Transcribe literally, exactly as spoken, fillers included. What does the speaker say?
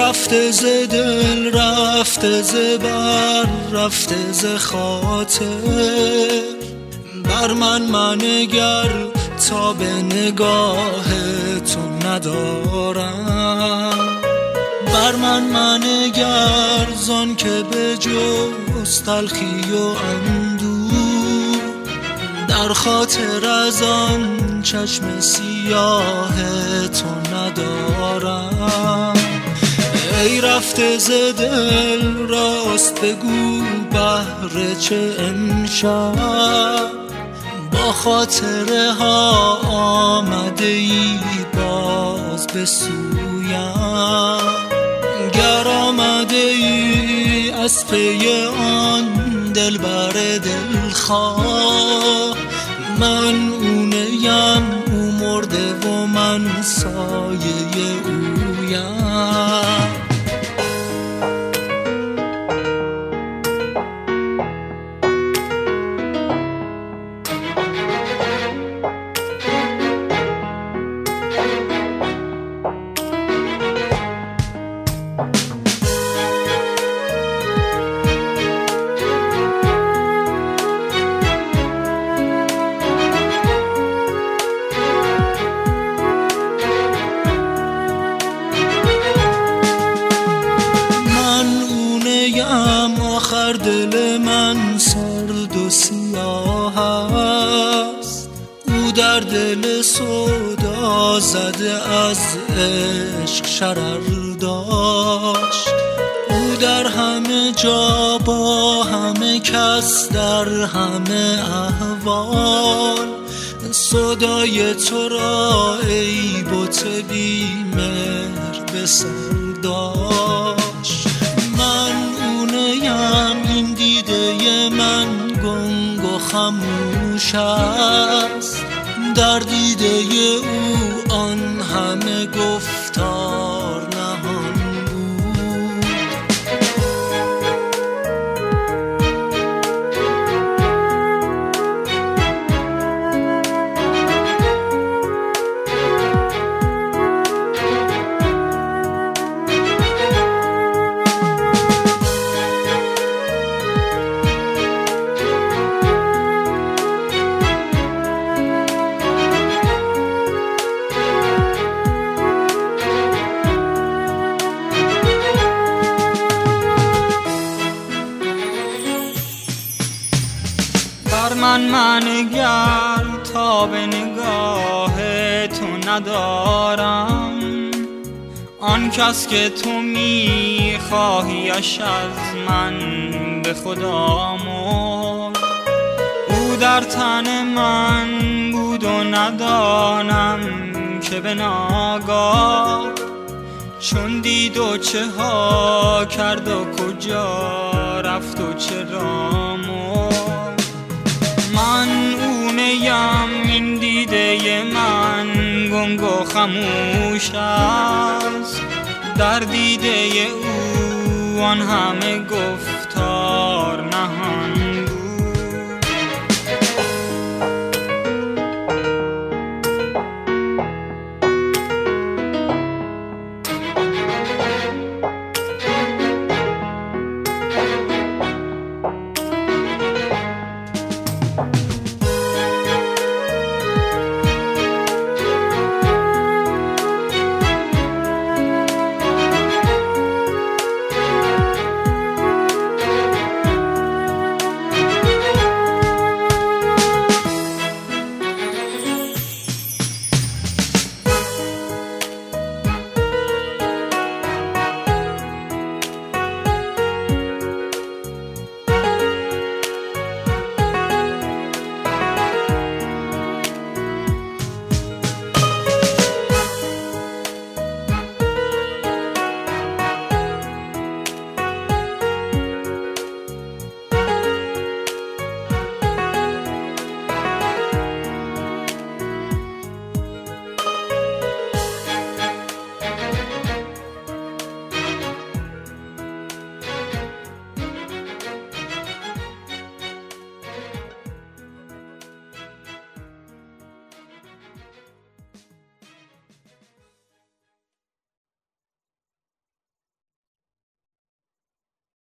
رفته ز دل، رفته ز بر، رفته ز خاطر، بر من منگر تا به نگاه تو ندارم. بر من منگر زان که به جز تلخی و اندوه، در خاطر از آن چشم سیاه تو ندارم. ای رفته ز دل راست بگو بهر چه امشب با خاطره ها آمده ای باز به سویم. گر آمده ای از پی آن دلبر دلخواه، من اونیم او مرده و من سایه اویم. آخر دل من سرد و سیاه است، او در دل سودا زده از عشق شرر داشت. او در همه جا با همه کس در همه احوال صدای تو را ای بت بی مهر به سر داشت. من اونیم این دیده من گنگ و خموش است، در دیده او آن همه گفتار نهان بود. بر من منگر تا به نگاه تو ندارم، آن کس که تو میخواهیش از من به خدا مرد. او در تن من بود و ندانم که به ناگاه چون دید و چه ها کرد و کجا رفت و چرا مرد. من اونیم این دیده من گنگ و خموش است، در دیده او آن همه گفت